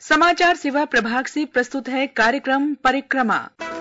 समाचार सेवा प्रभाग से प्रस्तुत है कार्यक्रम परिक्रमा।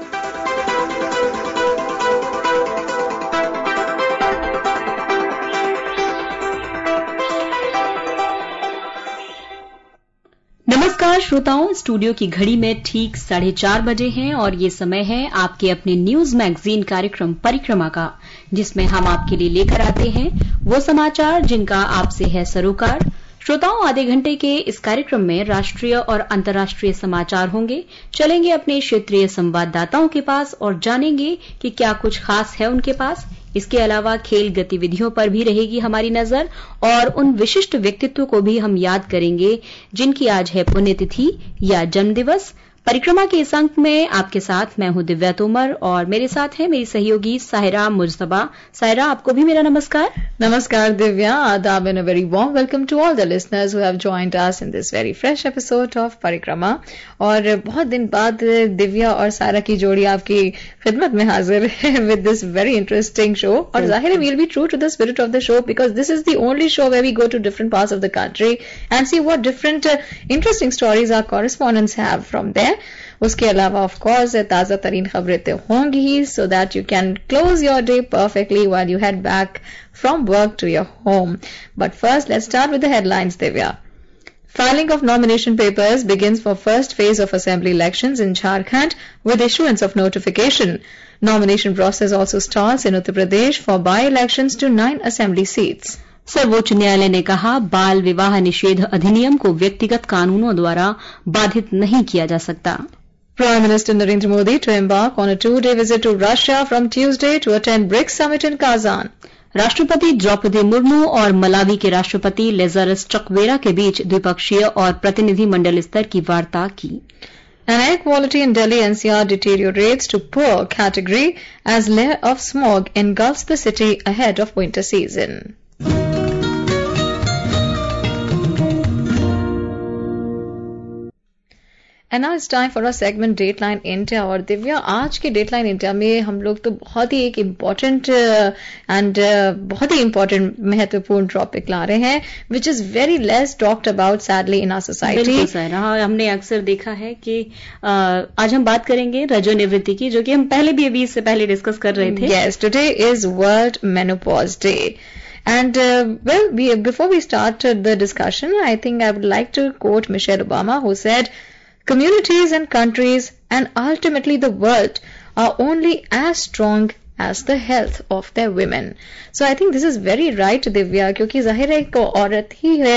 नमस्कार श्रोताओं, स्टूडियो की घड़ी में ठीक 4:30 बजे हैं और ये समय है आपके अपने न्यूज मैगजीन कार्यक्रम परिक्रमा का, जिसमें हम आपके लिए लेकर आते हैं वो समाचार जिनका आपसे है सरोकार। श्रोताओं, आधे घंटे के इस कार्यक्रम में राष्ट्रीय और अंतर्राष्ट्रीय समाचार होंगे। चलेंगे अपने क्षेत्रीय संवाददाताओं के पास और जानेंगे कि क्या कुछ खास है उनके पास। इसके अलावा खेल गतिविधियों पर भी रहेगी हमारी नजर और उन विशिष्ट व्यक्तित्व को भी हम याद करेंगे जिनकी आज है पुण्यतिथि या जन्मदिवस। परिक्रमा के इस अंक में आपके साथ मैं हूं दिव्या तोमर और मेरे साथ है मेरी सहयोगी साहिरा मुजतबा। साहिरा, आपको भी मेरा नमस्कार। नमस्कार दिव्या, आदाब and a very warm welcome to all the listeners who have joined us in this very fresh episode of Parikrama. और बहुत दिन बाद दिव्या और सारा की जोड़ी आपकी खिदमत में हाजिर है with this very interesting show. और जाहिर है we'll be true to the spirit of the show because this is the only show where we go to different parts of the country and see what different interesting stories our correspondents have from there. उसके अलावा of course ताजा तरीन खबरें तो होंगी ही, so that you can close your day perfectly while you head back from work to your home. But first let's start with the headlines Divya. Filing of nomination papers begins for first phase of assembly elections in Jharkhand with issuance of notification. Nomination process also starts in Uttar Pradesh for by-elections to 9 assembly seats. सर्वोच्च न्यायालय ने कहा, बाल विवाह निषेध अधिनियम को व्यक्तिगत कानूनों द्वारा बाधित नहीं किया जा सकता। Prime Minister Narendra Modi to embark on a 2-day visit to Russia from Tuesday to attend BRICS summit in Kazan. राष्ट्रपति द्रौपदी मुर्मू और मलावी के राष्ट्रपति लेज़रस चक्वेरा के बीच द्विपक्षीय और प्रतिनिधि मंडल स्तर की वार्ता की। And air quality in Delhi NCR deteriorates to poor category as layer of smog engulfs the city ahead of winter season. And now it's time for our segment Dateline India. और दिव्या, आज के Dateline India में हम लोग तो बहुत ही एक important and बहुत ही इम्पोर्टेंट महत्वपूर्ण टॉपिक ला रहे हैं which is very less talked about sadly in our society. बिल्कुल सर, हाँ, हमने अक्सर देखा है कि आज हम बात करेंगे रजोनिवृत्ति की, जो कि हम पहले भी अभी इससे पहले डिस्कस कर रहे थे। Yes, today is World Menopause Day. And before we start the discussion, I think I would like to quote Michelle Obama, who said, "Communities and countries and ultimately the world are only as strong as the health of their women." So I think this is very right Divya, क्योंकि जाहिर है एक औरत ही है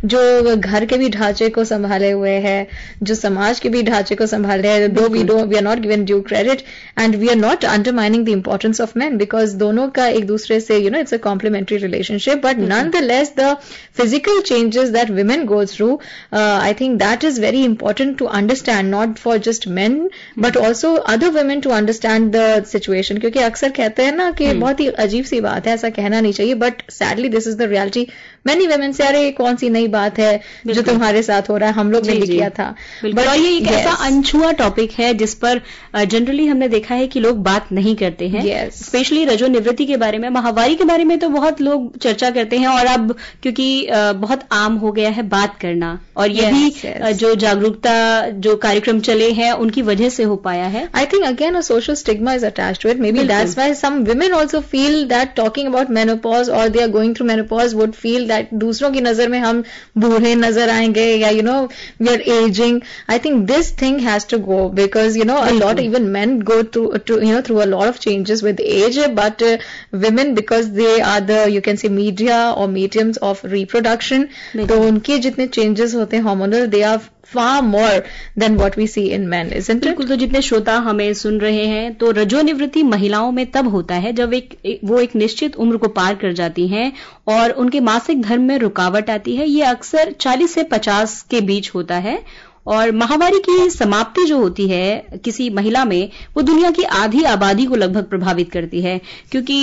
जो घर के भी ढांचे को संभाले हुए है, जो समाज के भी ढांचे को संभाले है। दो we are not given due credit and we are not undermining the importance of men because दोनों का एक दूसरे से it's a complementary relationship, but nonetheless the physical changes that women go through, I think that is very important to understand, not for just men but also other women to understand the situation. क्योंकि अक्सर कहते हैं ना कि बहुत ही अजीब सी बात है, ऐसा कहना नहीं चाहिए, but sadly this is the reality. Many women say, अरे कौन सी नई बात है जो तुम्हारे साथ हो रहा है, हम लोग ने भी किया था। बट ये एक ऐसा अनछुआ टॉपिक है जिस पर जनरली हमने देखा है कि लोग बात नहीं करते हैं, स्पेशली रजोनिवृत्ति के बारे में। माहवारी के बारे में तो बहुत लोग चर्चा करते हैं और अब क्योंकि बहुत आम हो गया है बात करना, और ये भी जो जागरूकता जो कार्यक्रम चले हैं उनकी वजह से हो पाया है। I think again a social stigma is attached to it, maybe that's why some women also feel that talking about menopause or they are going through menopause would feel that दूसरों की नजर में हम बूढ़े नजर आएंगे या we are aging. I think this thing has to go because a lot, even men go through a lot of changes with age, but women, because they are the, you can say, media or mediums of reproduction, तो उनके जितने changes होते हैं hormonal, they are far more than what we see in men, isn't it? बिल्कुल। तो जितने श्रोता हमें सुन रहे हैं, तो रजोनिवृत्ति महिलाओं में तब होता है जब वो एक निश्चित उम्र को पार कर जाती हैं और उनके मासिक धर्म में रुकावट आती है। ये अक्सर 40 से 50 के बीच होता है और माहवारी की समाप्ति जो होती है किसी महिला में, वो दुनिया की आधी आबादी को लगभग प्रभावित करती है, क्योंकि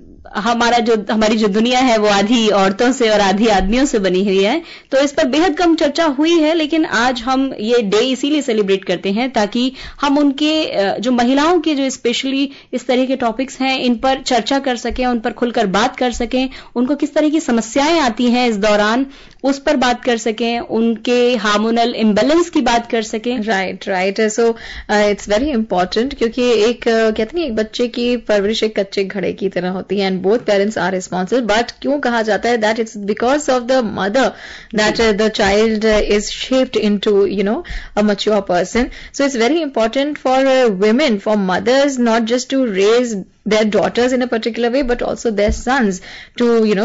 हमारी जो दुनिया है वो आधी औरतों से और आधी आदमियों से बनी हुई है। तो इस पर बेहद कम चर्चा हुई है, लेकिन आज हम ये डे इसीलिए सेलिब्रेट करते हैं ताकि हम उनके जो महिलाओं के जो स्पेशली इस तरह के टॉपिक्स हैं इन पर चर्चा कर सकें, उन पर खुलकर बात कर सकें, उनको किस तरह की समस्याएं आती हैं इस दौरान, उस पर बात कर सकें, उनके हार्मोनल इम्बैलेंस की बात कर सकें. Right. So it's very important, क्योंकि एक कहते नहीं, एक बच्चे की परवरिश एक कच्चे घड़े की तरह होती है, and both parents are responsible. बट क्यों कहा जाता है that it's because of the mother that the child is shaped into a mature person. So it's very important for women, for mothers, not just to raise their daughters in a particular way, but also their sons to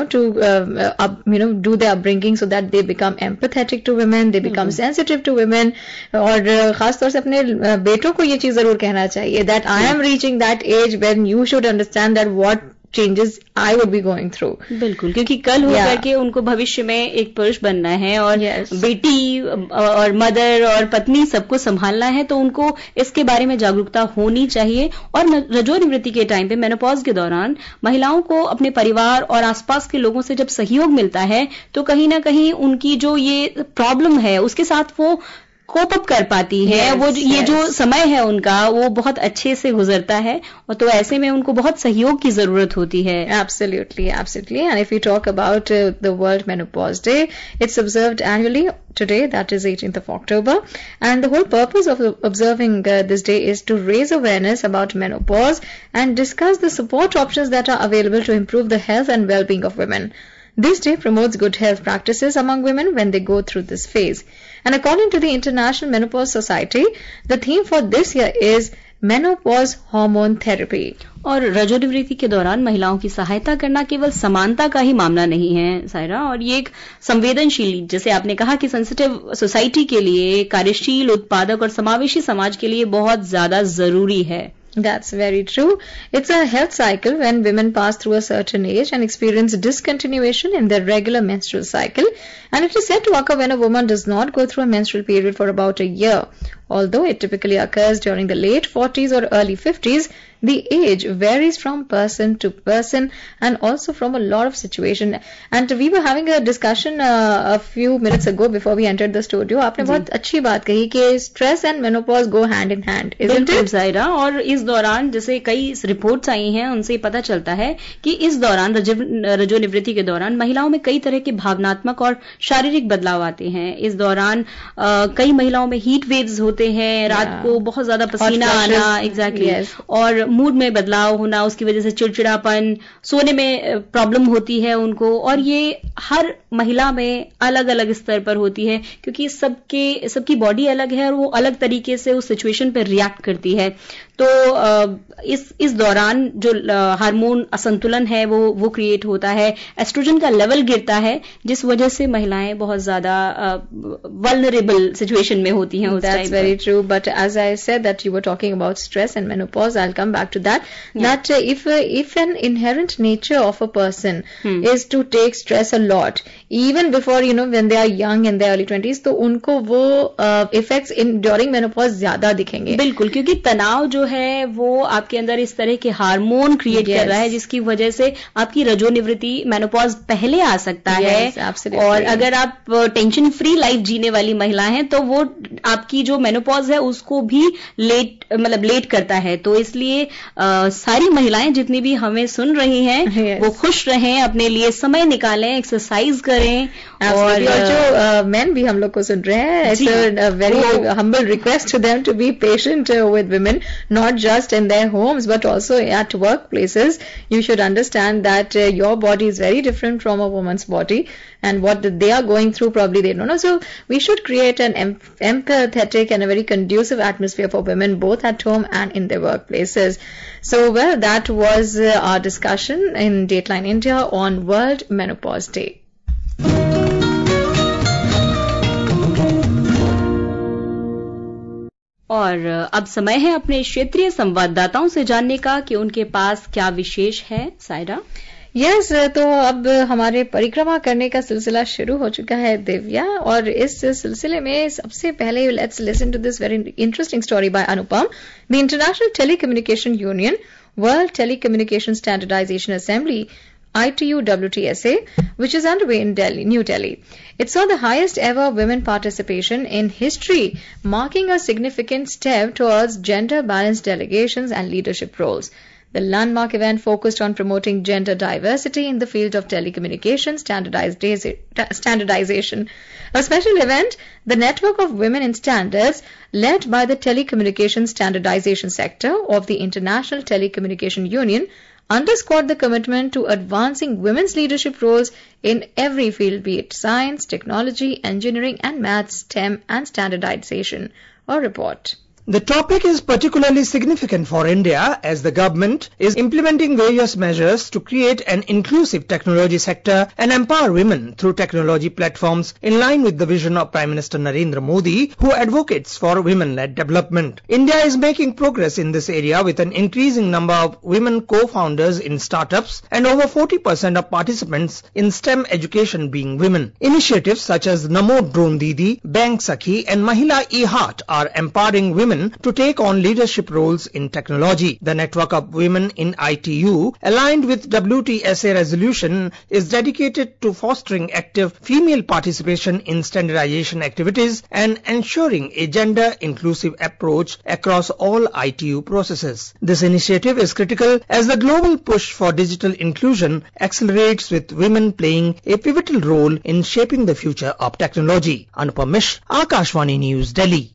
do their upbringing so that they become empathetic to women, they become sensitive to women. और खास तौर से अपने बेटों को ये चीज जरूर कहना चाहिए that I am reaching that age when you should understand that what changes I would be going through. बिल्कुल, क्योंकि कल हो करके उनको भविष्य में एक पुरुष बनना है और बेटी और मदर और पत्नी सबको संभालना है, तो उनको इसके बारे में जागरूकता होनी चाहिए. और रजो निवृत्ति के टाइम पे, मेनोपॉज के दौरान महिलाओं को अपने परिवार और आसपास के लोगों से जब सहयोग मिलता है तो कहीं ना कहीं उनकी जो ये प्रॉब्लम है उसके साथ वो कोप अप कर पाती है. ये जो समय है उनका वो बहुत अच्छे से गुजरता है, और तो ऐसे में उनको बहुत सहयोग की जरूरत होती है. Absolutely. And if we talk about the World Menopause Day, it's observed annually today, that is 18th of October, and the whole purpose of observing this day is to raise awareness about menopause and discuss the support options that are available to improve the health and well-being of women. This day promotes good health practices among women when they go through this phase. And according to the International Menopause Society, the theme for this year is Menopause Hormone Therapy. और रजो निवृत्ति के दौरान महिलाओं की सहायता करना केवल समानता का ही मामला नहीं है, सायरा, और ये एक संवेदनशील, जैसे आपने कहा कि सेंसिटिव सोसाइटी के लिए, कार्यशील, उत्पादक और समावेशी समाज के लिए बहुत ज्यादा जरूरी है. That's very true. It's a health cycle when women pass through a certain age and experience discontinuation in their regular menstrual cycle, and it is said to occur when a woman does not go through a menstrual period for about a year. Although it typically occurs during the late 40s or early 50s, the age varies from person to person and also from a lot of situation. And we were having a discussion a few minutes ago before we entered the studio. आपने बहुत अच्छी बात कही कि stress and menopause go hand in hand, isn't it? Zaira, और इस दौरान जैसे कई रिपोर्ट्स आई हैं उनसे पता चलता है कि इस दौरान रजो निवृत्ति के दौरान महिलाओं में कई तरह के भावनात्मक और शारीरिक बदलाव आते हैं. इस दौरान कई महिलाओं में हीट वेव्स होते हैं, रात को बहुत ज्यादा पसीना आना, एग्जैक्टली, और मूड में बदलाव होना, उसकी वजह से चिड़चिड़ापन, सोने में प्रॉब्लम होती है उनको, और ये हर महिला में अलग अलग स्तर पर होती है क्योंकि सबकी बॉडी अलग है और वो अलग तरीके से उस सिचुएशन पर रिएक्ट करती है. तो इस दौरान जो हार्मोन असंतुलन है वो क्रिएट होता है, एस्ट्रोजन का लेवल गिरता है, जिस वजह से महिलाएं बहुत ज्यादा वल्नरेबल सिचुएशन में होती हैं उस time. That's very true, but as I said that you were talking about stress and menopause, I'll come back to that. That if an inherent nature of a person is to take stress a lot, even before when they are young in their early 20s, तो उनको वो effects during menopause ज्यादा दिखेंगे. बिल्कुल, क्योंकि तनाव जो है वो आपके अंदर इस तरह के हार्मोन क्रिएट कर रहा है जिसकी वजह से आपकी रजो निवृत्ति मेनोपॉज पहले आ सकता है. और अगर आप टेंशन फ्री लाइफ जीने वाली महिला हैं तो वो आपकी जो मेनोपॉज है उसको भी लेट करता है. तो इसलिए सारी महिलाएं जितनी भी हमें सुन रही हैं वो खुश रहें, अपने लिए समय निकालें, एक्सरसाइज करें. और जो मेन भी हम लोग को सुन रहे हैं, it's a very humble request to them to be patient with women, not just in their homes but also at workplaces. You should understand that your body is very different from a woman's body, and what they are going through probably they don't know. So we should create an empathetic and a very conducive atmosphere for women both at home and in their workplaces. So well, that was our discussion in Dateline India on World Menopause Day. और अब समय है अपने क्षेत्रीय संवाददाताओं से जानने का कि उनके पास क्या विशेष है. सायरा. यस, तो अब हमारे परिक्रमा करने का सिलसिला शुरू हो चुका है दिव्या, और इस सिलसिले में सबसे पहले let's listen to this very interesting story by Anupam. The International Telecommunication Union, World Telecommunication Standardization Assembly, ITU-WTSA, which is underway in New Delhi. It saw the highest ever women participation in history, marking a significant step towards gender-balanced delegations and leadership roles. The landmark event focused on promoting gender diversity in the field of telecommunication standardization. A special event, the Network of Women in Standards, led by the Telecommunications Standardization Sector of the International Telecommunication Union, underscored the commitment to advancing women's leadership roles in every field, be it science, technology, engineering and maths, STEM and standardization. A report. The topic is particularly significant for India as the government is implementing various measures to create an inclusive technology sector and empower women through technology platforms in line with the vision of Prime Minister Narendra Modi, who advocates for women-led development. India is making progress in this area with an increasing number of women co-founders in startups and over 40% of participants in STEM education being women. Initiatives such as Namo Drone Didi, Bank Sakhi and Mahila E-Heart are empowering women to take on leadership roles in technology. The Network of Women in ITU, aligned with WTSA resolution, is dedicated to fostering active female participation in standardization activities and ensuring a gender-inclusive approach across all ITU processes. This initiative is critical as the global push for digital inclusion accelerates, with women playing a pivotal role in shaping the future of technology. Anupam Mishra, Akashvani News, Delhi.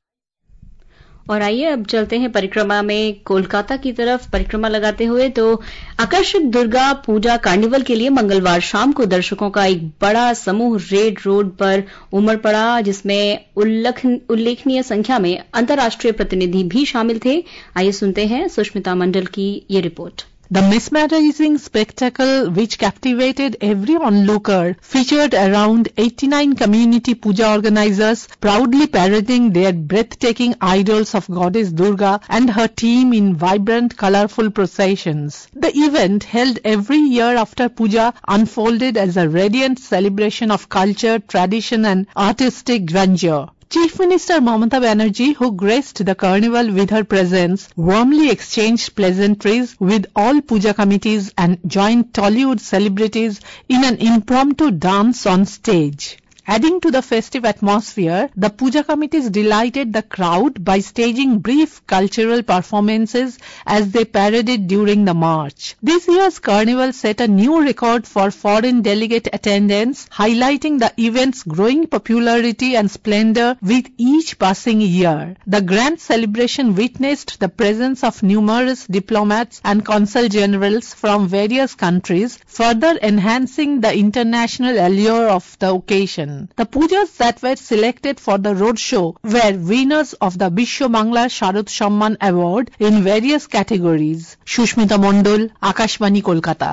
और आइए अब चलते हैं परिक्रमा में कोलकाता की तरफ परिक्रमा लगाते हुए। तो आकर्षक दुर्गा पूजा कार्निवल के लिए मंगलवार शाम को दर्शकों का एक बड़ा समूह रेड रोड पर उमड़ पड़ा, जिसमें उल्लेखनीय संख्या में अंतर्राष्ट्रीय प्रतिनिधि भी शामिल थे। आइए सुनते हैं सुष्मिता मंडल की ये रिपोर्ट। The mesmerizing spectacle, which captivated every onlooker, featured around 89 community puja organizers proudly parading their breathtaking idols of goddess Durga and her team in vibrant, colorful processions. The event, held every year after puja, unfolded as a radiant celebration of culture, tradition and artistic grandeur. Chief Minister Mamata Banerjee, who graced the carnival with her presence, warmly exchanged pleasantries with all puja committees and joined Tollywood celebrities in an impromptu dance on stage. Adding to the festive atmosphere, the puja committees delighted the crowd by staging brief cultural performances as they paraded during the march. This year's carnival set a new record for foreign delegate attendance, highlighting the event's growing popularity and splendor with each passing year. The grand celebration witnessed the presence of numerous diplomats and consul generals from various countries, further enhancing the international allure of the occasion. The pujas that were selected for the roadshow were winners of the Bishwa Bangla Sharad Samman Award in various categories. Shushmita Mondol, Akashvani, Kolkata.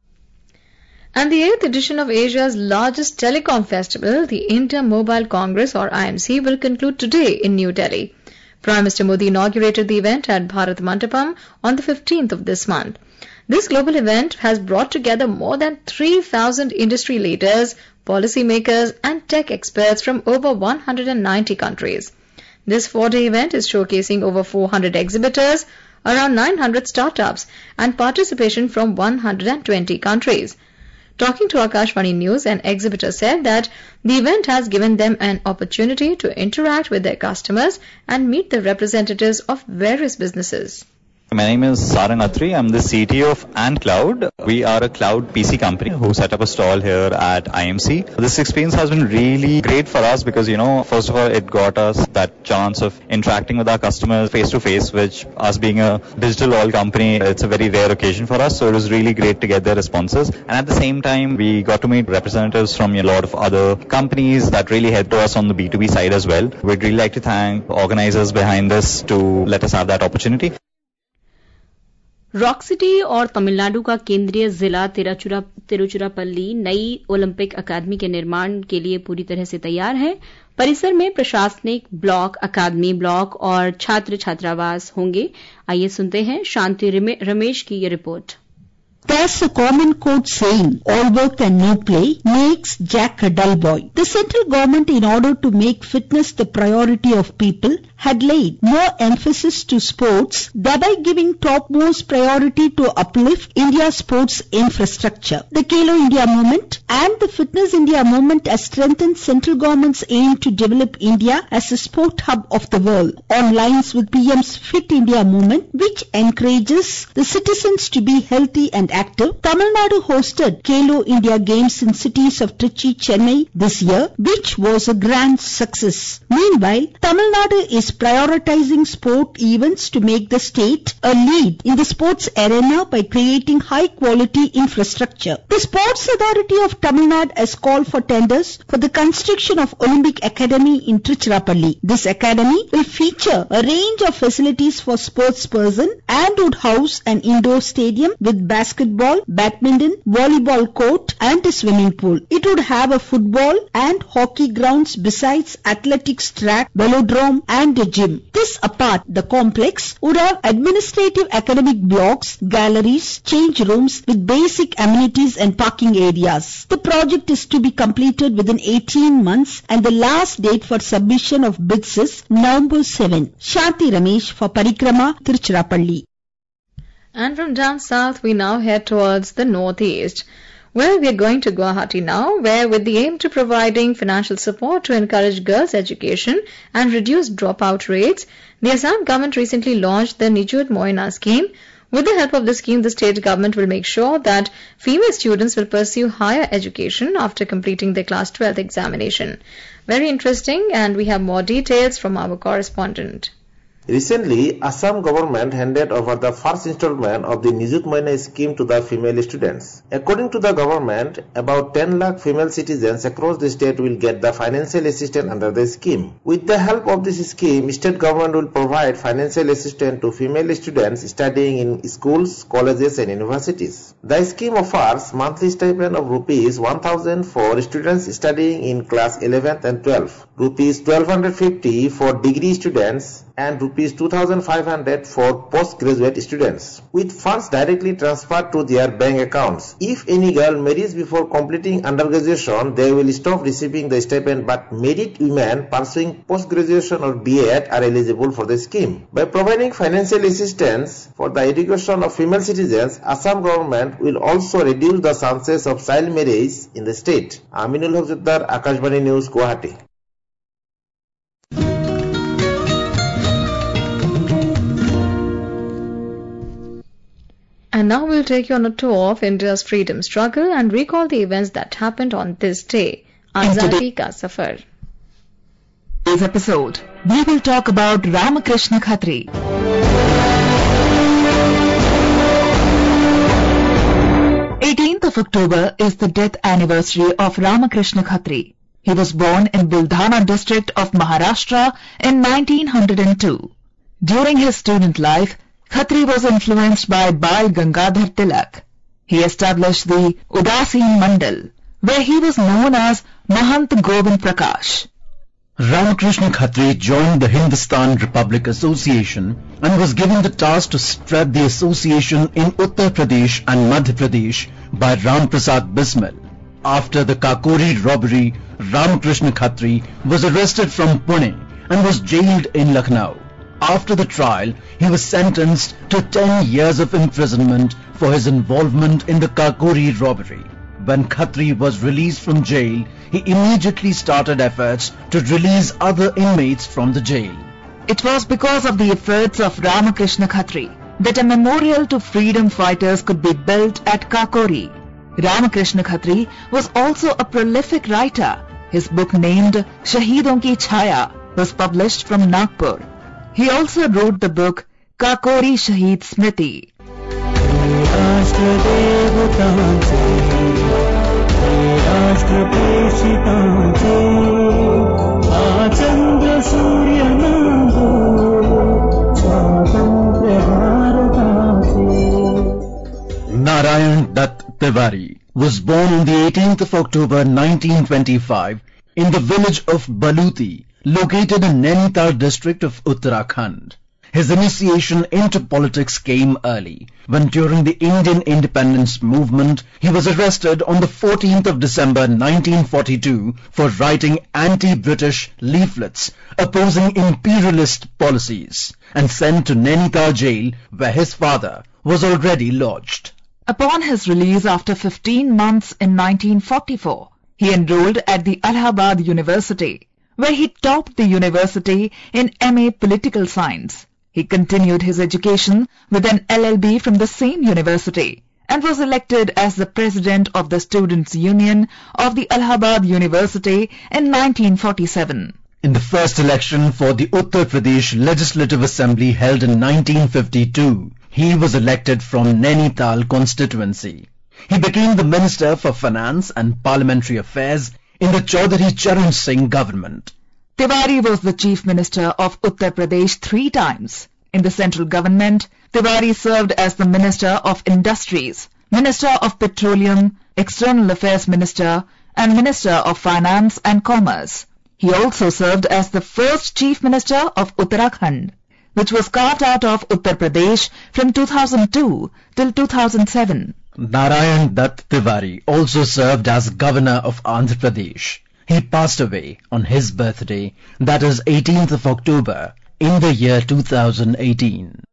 And the 8th edition of Asia's largest telecom festival, the India Mobile Congress or IMC, will conclude today in New Delhi. Prime Minister Modi inaugurated the event at Bharat Mandapam on the 15th of this month. This global event has brought together more than 3,000 industry leaders, policymakers and tech experts from over 190 countries. This 4-day event is showcasing over 400 exhibitors, around 900 startups and participation from 120 countries. Talking to Akashvani News, an exhibitor said that the event has given them an opportunity to interact with their customers and meet the representatives of various businesses. My name is Sarang Atri. I'm the CTO of AntCloud. We are a cloud PC company who set up a stall here at IMC. This experience has been really great for us because, first of all, it got us that chance of interacting with our customers face to face, which us being a digital all company, it's a very rare occasion for us. So it was really great to get their responses. And at the same time, we got to meet representatives from a lot of other companies that really helped us on the B2B side as well. We'd really like to thank organizers behind this to let us have that opportunity. Rock City और तमिलनाडु का केंद्रीय जिला तिरुचिरापल्ली नई Olympic अकादमी के निर्माण के लिए पूरी तरह से तैयार है। परिसर में प्रशासनिक ब्लॉक, अकादमी ब्लॉक और छात्र छात्रावास होंगे। आइए सुनते हैं शांति रमेश की ये रिपोर्ट। There's a common quote saying, all work and no play makes Jack a dull boy. The central government, in order to make fitness the priority of people, had laid more emphasis to sports, thereby giving topmost priority to uplift India's sports infrastructure. The Khelo India movement and the Fitness India movement has strengthened central government's aim to develop India as a sport hub of the world, on lines with PM's Fit India movement, which encourages the citizens to be healthy and active. Tamil Nadu hosted Khelo India Games in cities of Trichy, Chennai this year, which was a grand success. Meanwhile, Tamil Nadu is prioritizing sport events to make the state a lead in the sports arena by creating high-quality infrastructure. The Sports Authority of Tamil Nadu has called for tenders for the construction of Olympic Academy in Tiruchirappalli. This academy will feature a range of facilities for sports person and would house an indoor stadium with basketball, badminton, volleyball court and a swimming pool. It would have a football and hockey grounds besides athletics track, velodrome and a gym. This apart, the complex would have administrative academic blocks, galleries, change rooms with basic amenities and parking areas. The project is to be completed within 18 months and the last date for submission of bids is November 7. Shanti Ramesh for Parikrama, Tiruchirappalli. And from down south, we now head towards the northeast. Well, we are going to Guwahati now, where with the aim to providing financial support to encourage girls' education and reduce dropout rates, the Assam government recently launched the Nijut Moina scheme. With the help of this scheme, the state government will make sure that female students will pursue higher education after completing their class 12th examination. Very interesting, and we have more details from our correspondent. Recently, Assam government handed over the first installment of the Nijut Moina scheme to the female students. According to the government, about 10 lakh female citizens across the state will get the financial assistance under the scheme. With the help of this scheme, state government will provide financial assistance to female students studying in schools, colleges and universities. The scheme offers monthly stipend of rupees 1,000 for students studying in class 11th and 12th, rupees 1,250 for degree students and rupees 2,500 for postgraduate students, with funds directly transferred to their bank accounts. If any girl marries before completing undergraduation, they will stop receiving the stipend, but married women pursuing postgraduation or B.Ed are eligible for the scheme. By providing financial assistance for the education of female citizens, Assam government will also reduce the chances of child marriage in the state. Aminul Haq Juddar, Akashbani News, Guwahati. And now we'll take you on a tour of India's freedom struggle and recall the events that happened on this day. Azadi Ka Safar. In today's episode, we will talk about Ramakrishna Khatri. 18th of October is the death anniversary of Ramakrishna Khatri. He was born in Buldhana district of Maharashtra in 1902. During his student life, Khatri was influenced by Bal Gangadhar Tilak. He established the Udasin Mandal, where he was known as Mahant Govind Prakash. Ramakrishna Khatri joined the Hindustan Republic Association and was given the task to spread the association in Uttar Pradesh and Madhya Pradesh by Ram Prasad Bismil. After the Kakori robbery, Ramakrishna Khatri was arrested from Pune and was jailed in Lucknow. After the trial, he was sentenced to 10 years of imprisonment for his involvement in the Kakori robbery. When Khatri was released from jail, he immediately started efforts to release other inmates from the jail. It was because of the efforts of Ramakrishna Khatri that a memorial to freedom fighters could be built at Kakori. Ramakrishna Khatri was also a prolific writer. His book named Shahidon Ki Chhaya was published from Nagpur. He also wrote the book Kakori Shahid Smriti. Narayan Dutt Tiwari was born on the 18th of October 1925 in the village of Baluti, located in Nainital district of Uttarakhand. His initiation into politics came early, when during the Indian independence movement, he was arrested on the 14th of December 1942 for writing anti-British leaflets opposing imperialist policies and sent to Nainital jail, where his father was already lodged. Upon his release after 15 months in 1944, he enrolled at the Allahabad University, where he topped the university in MA Political Science. He continued his education with an LLB from the same university and was elected as the president of the Students' Union of the Allahabad University in 1947. In the first election for the Uttar Pradesh Legislative Assembly held in 1952, he was elected from Nainital constituency. He became the Minister for Finance and Parliamentary Affairs in the Chaudhary Charan Singh government. Tiwari was the Chief Minister of Uttar Pradesh 3 times. In the central government, Tiwari served as the Minister of Industries, Minister of Petroleum, External Affairs Minister, and Minister of Finance and Commerce. He also served as the first Chief Minister of Uttarakhand, which was carved out of Uttar Pradesh from 2002 till 2007. Narayan Dutt Tiwari also served as Governor of Andhra Pradesh. He passed away on his birthday, that is 18th of October, in the year 2018.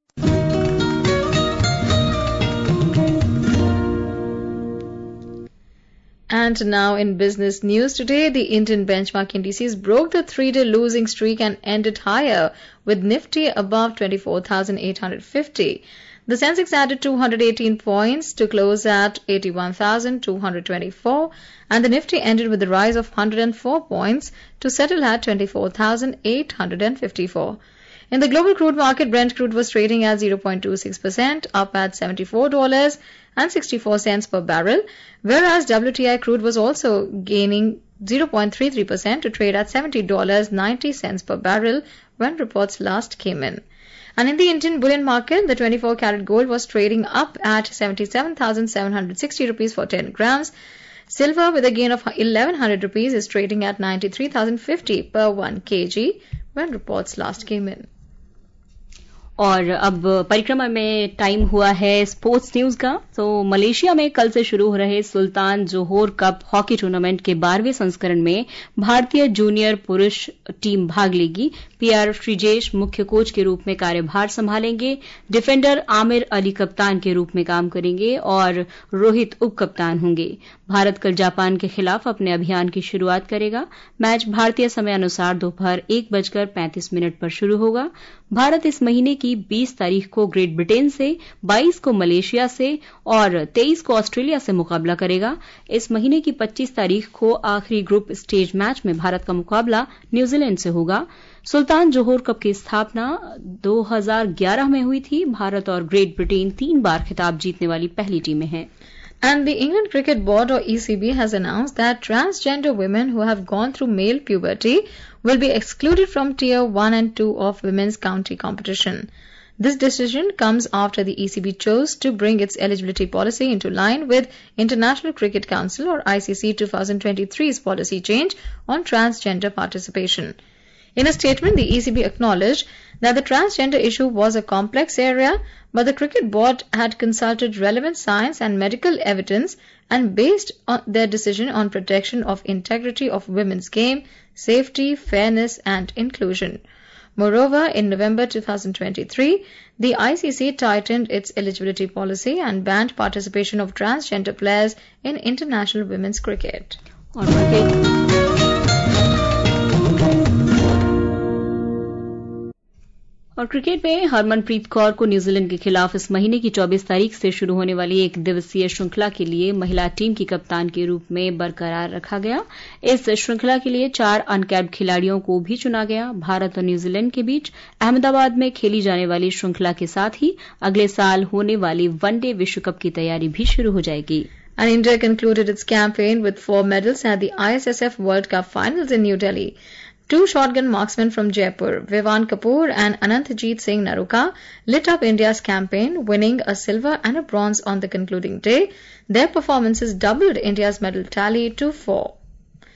And now in business news today, the Indian benchmark indices broke the 3-day losing streak and ended higher, with Nifty above 24,850. The Sensex added 218 points to close at 81,224, and the Nifty ended with a rise of 104 points to settle at 24,854. In the global crude market, Brent crude was trading at 0.26%, up at $74.64 per barrel, whereas WTI crude was also gaining 0.33% to trade at $70.90 per barrel when reports last came in. And in the Indian bullion market, the 24-karat gold was trading up at 77,760 rupees for 10 grams. Silver, with a gain of 1,100 rupees, is trading at 93,050 per 1 kg when reports last came in. और अब परिक्रमा में time हुआ है sports news का। तो Malaysia में कल से शुरू हो रहे Sultan Johor Cup hockey tournament के 12वें संस्करण में भारतीय जूनियर पुरुष टीम भाग लेगी। पीआर श्रीजेश मुख्य कोच के रूप में कार्यभार संभालेंगे। डिफेंडर आमिर अली कप्तान के रूप में काम करेंगे और रोहित उप कप्तान होंगे। भारत कल जापान के खिलाफ अपने अभियान की शुरुआत करेगा। मैच भारतीय समय अनुसार दोपहर 1:35 पर शुरू होगा। भारत इस महीने की 20 तारीख को ग्रेट ब्रिटेन से, 22 को मलेशिया से और 23 को ऑस्ट्रेलिया से मुकाबला करेगा। इस महीने की 25 तारीख को आखिरी ग्रुप स्टेज मैच में भारत का मुकाबला न्यूजीलैंड से होगा। सुल्तान जोहोर कप की स्थापना 2011 में हुई थी। भारत और ग्रेट ब्रिटेन 3 बार खिताब जीतने वाली पहली टीमें हैं। And the England Cricket Board, or ECB, has announced that transgender women who have gone through male puberty will be excluded from Tier 1 and 2 of women's county competition. This decision comes after the ECB chose to bring its eligibility policy into line with International Cricket Council, or ICC, 2023's policy change on transgender participation. In a statement, the ECB acknowledged that the transgender issue was a complex area, but the Cricket Board had consulted relevant science and medical evidence and based their decision on protection of integrity of women's game, safety, fairness and inclusion. Moreover, in November 2023, the ICC tightened its eligibility policy and banned participation of transgender players in international women's cricket. और cricket में हरमनप्रीत कौर को New Zealand के खिलाफ इस महीने की 24 तारीख से शुरू होने वाली 1 दिवसीय श्रृंखला के लिए महिला टीम की कप्तान के रूप में बरकरार रखा गया। इस श्रृंखला के लिए 4 अनकैप्ड खिलाड़ियों को भी चुना गया। भारत और न्यूजीलैंड के बीच अहमदाबाद में खेली जाने वाली श्रृंखला के साथ ही अगले साल होने वाली वनडे विश्व कप की तैयारी भी शुरू हो जाएगी। And India concluded its campaign with 4 medals at the ISSF World Cup Finals in New Delhi. 2 shotgun marksmen from Jaipur, Vivan Kapoor and Anantjeet Singh Naruka, lit up India's campaign, winning a silver and a bronze on the concluding day. Their performances doubled India's medal tally to 4.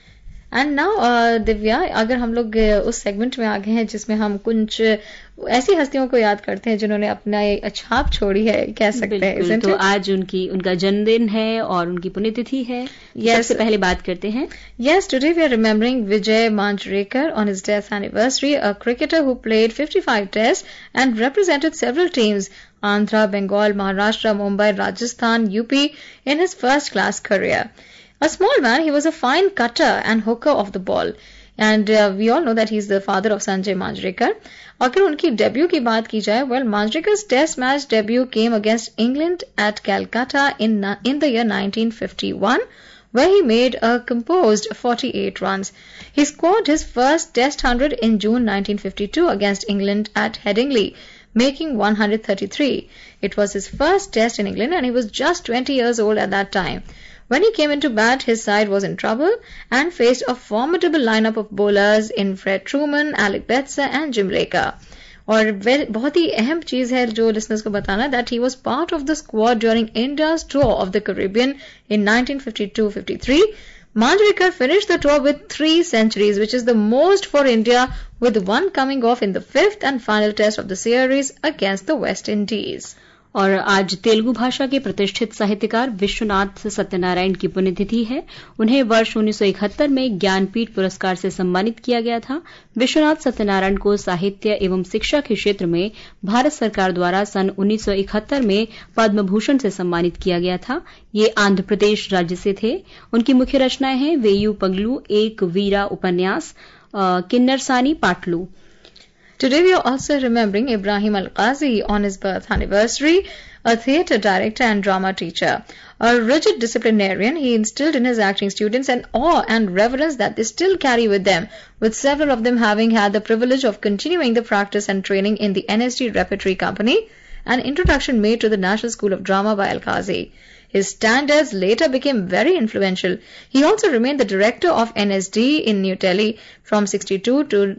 And now Divya, अगर हम लोग उस segment में आ गए हैं जिसमें हम कुछ ऐसी हस्तियों को याद करते हैं जिन्होंने अपना छाप छोड़ी है, कह सकते हैं। तो आज उनका जन्मदिन है और उनकी पुण्यतिथि है। सबसे पहले बात करते हैं। Yes, today we are remembering Vijay Manjrekar on his death anniversary, a cricketer who played 55 tests and represented several teams, Andhra, Bengal, Maharashtra, Mumbai, Rajasthan, UP in his first class career. A small man, he was a fine cutter and hooker of the ball. And we all know that he's the father of Sanjay Manjrekar. अगर उनकी debut की बात की जाए, well, Manjrekar's test match debut came against England at Calcutta in the year 1951, where he made a composed 48 runs. He scored his first test 100 in June 1952 against England at Headingley, making 133. It was his first test in England and he was just 20 years old at that time. When he came into bat, his side was in trouble and faced a formidable lineup of bowlers in Fred Truman, Alec Betzer and Jim Laker. और बहुत ही अहम चीज है जो listeners को बताना, that he was part of the squad during India's tour of the Caribbean in 1952-53. Manjrekar finished the tour with 3 centuries, which is the most for India, with one coming off in the 5th and final test of the series against the West Indies. और आज तेलुगु भाषा के प्रतिष्ठित साहित्यकार विश्वनाथ सत्यनारायण की पुण्यतिथि है। उन्हें वर्ष 1971 में ज्ञानपीठ पुरस्कार से सम्मानित किया गया था। विश्वनाथ सत्यनारायण को साहित्य एवं शिक्षा के क्षेत्र में भारत सरकार द्वारा सन 1971 में पद्म भूषण से सम्मानित किया गया था। ये आंध्र प्रदेश राज्य से थे। उनकी मुख्य रचनाएं हैं वेयू पगलू, एक वीरा उपन्यास, Kinnerasani पाटलू। Today we are also remembering Ibrahim Al-Qazi on his birth anniversary, a theatre director and drama teacher. A rigid disciplinarian, he instilled in his acting students an awe and reverence that they still carry with them, with several of them having had the privilege of continuing the practice and training in the NSD Repertory Company, an introduction made to the National School of Drama by Al-Qazi. His standards later became very influential. He also remained the director of NSD in New Delhi from 62 to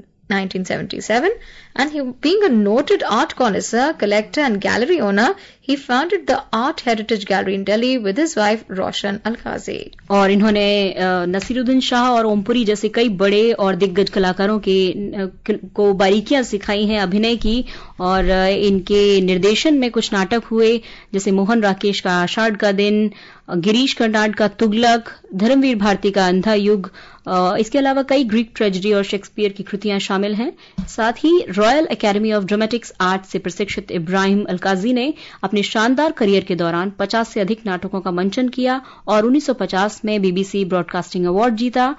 1977, and he, being a noted art connoisseur, collector and gallery owner, he founded the Art Heritage Gallery in Delhi with his wife Roshan Al-Qazi. और इन्होंने नसीरुद्दीन शाह और ओमपुरी जैसे कई बड़े और दिग्गज कलाकारों को बारीकियां सिखाई हैं अभिनय की, और इनके निर्देशन में कुछ नाटक हुए जैसे मोहन राकेश का आषाढ़ का दिन, गिरीश कर्नाड का तुगलक, धर्मवीर भारती का अंधा युग। इसके अलावा कई ग्रीक ट्रेजेडी और शेक्सपियर की कृतियां शामिल हैं। साथ ही Royal Academy of Dramatics Art से प्रशिक्षित इब्राहिम अलकाजी ने अपने शानदार करियर के दौरान 50 से अधिक नाटकों का मंचन किया और 1950 में बीबीसी ब्रॉडकास्टिंग अवार्ड जीता।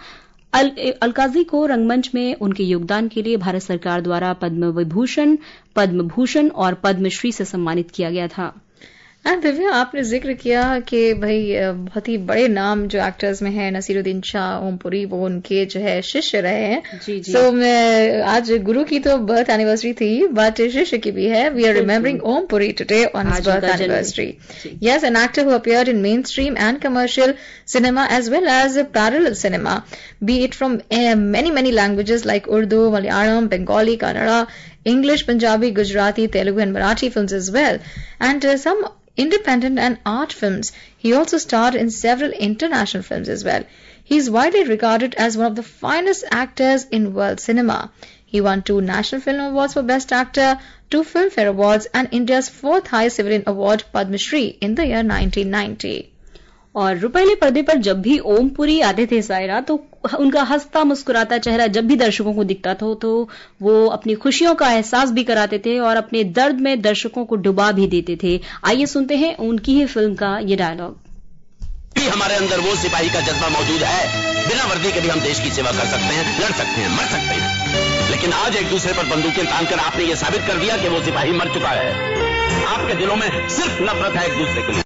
अलकाजी को रंगमंच में उनके योगदान के लिए भारत सरकार द्वारा पद्म विभूषण, पद्म भूषण और पद्मश्री से सम्मानित किया गया था। दिव्या, आपने जिक्र किया कि भाई बहुत ही बड़े नाम जो एक्टर्स में हैं, नसीरुद्दीन शाह, ओमपुरी, वो उनके जो है शिष्य रहे हैं। जी जी। So, आज गुरु की तो बर्थ एनिवर्सरी थी, बट शिष्य की भी है। We are remembering Om Puri today on his birth anniversary. Yes, an actor who appeared in mainstream and commercial cinema as well as parallel cinema, be it from many languages like Urdu, Malayalam, Bengali, Kannada, English, Punjabi, Gujarati, Telugu and Marathi films as well, and some independent and art films. He also starred in several international films as well. He is widely regarded as one of the finest actors in world cinema. He won 2 National Film Awards for Best Actor, 2 Filmfare Awards and India's 4th highest civilian award, Padma Shri, in the year 1990. और रुपहले पर्दे पर जब भी ओमपुरी आते थे सायरा, तो उनका हंसता मुस्कुराता चेहरा जब भी दर्शकों को दिखता था तो वो अपनी खुशियों का एहसास भी कराते थे और अपने दर्द में दर्शकों को डुबा भी देते थे। आइए सुनते हैं उनकी ही फिल्म का ये डायलॉग। हमारे अंदर वो सिपाही का जज्बा मौजूद है, बिना वर्दी के भी हम देश की सेवा कर सकते हैं, लड़ सकते हैं, मर सकते हैं, लेकिन आज एक दूसरे पर बंदूकें तानकर आपने ये साबित कर दिया कि वो सिपाही मर चुका है। आपके दिलों में सिर्फ नफरत है एक दूसरे के लिए।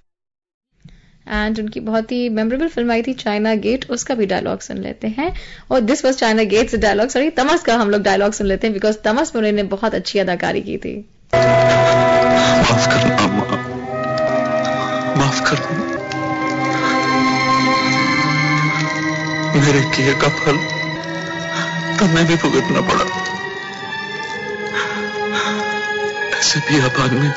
एंड उनकी बहुत ही मेमोरेबल फिल्म आई थी चाइना गेट, उसका भी डायलॉग सुन लेते हैं। और दिस वाज चाइना गेट से डायलॉग, सॉरी तमस का हम लोग डायलॉग सुन लेते हैं, बिकॉज तमस में उन्होंने बहुत अच्छी अदाकारी की थी। माफ करना अम्मा, माफ करना, मेरे किए का फल तुम्हें भी भुगतना पड़ा। ऐसे भी अभाग में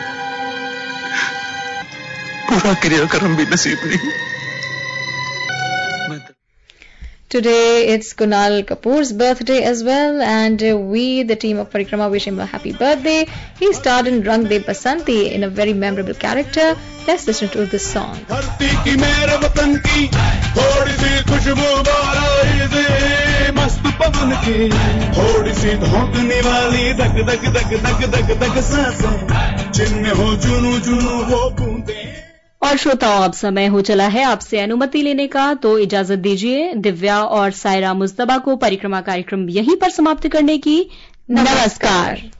पूरा क्रियाक्रम भी नसीब नहीं। Today it's Kunal Kapoor's birthday as well, and we, the team of Parikrama, wish him a happy birthday. He starred in Rang De Basanti in a very memorable character. Let's listen to this song. और श्रोताओं, अब समय हो चला है आपसे अनुमति लेने का, तो इजाजत दीजिए दिव्या और सायरा मुस्तबा को परिक्रमा कार्यक्रम यहीं पर समाप्त करने की। नमस्कार।